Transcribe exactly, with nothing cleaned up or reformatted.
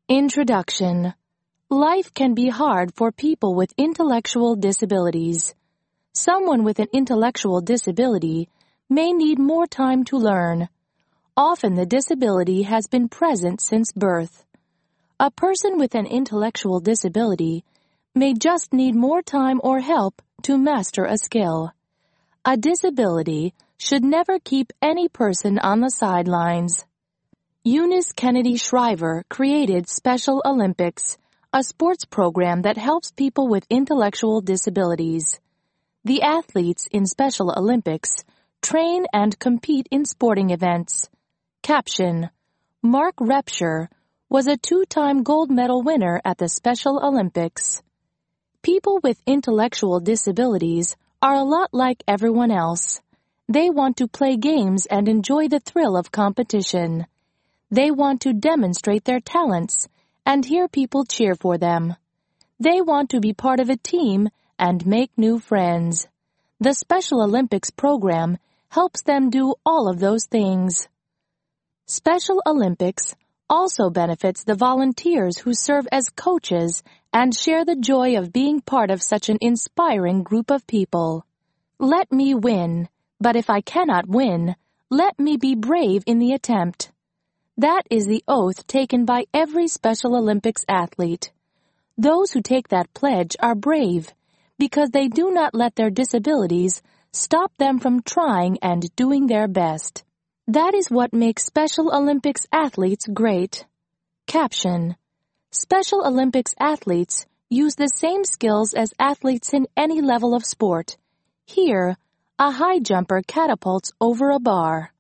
Introduction. Life can be hard for people with intellectual disabilities. Someone with an intellectual disability may need more time to learn. Often the disability has been present since birth. A person with an intellectual disability may just need more time or help to master a skill. A disability should never keep any person on the sidelines. Eunice Kennedy Shriver created Special Olympics, a sports program that helps people with intellectual disabilities. The athletes in Special Olympics train and compete in sporting events. Caption: Mark Repsher was a two-time gold medal winner at the Special Olympics. People with intellectual disabilities are a lot like everyone else. They want to play games and enjoy the thrill of competition. They want to demonstrate their talents and hear people cheer for them. They want to be part of a team and make new friends. The Special Olympics program helps them do all of those things. Special Olympics also benefits the volunteers who serve as coaches and share the joy of being part of such an inspiring group of people. Let me win, but if I cannot win, let me be brave in the attempt. That is the oath taken by every Special Olympics athlete. Those who take that pledge are brave because they do not let their disabilities stop them from trying and doing their best. That is what makes Special Olympics athletes great. Caption: Special Olympics athletes use the same skills as athletes in any level of sport. Here, a high jumper catapults over a bar.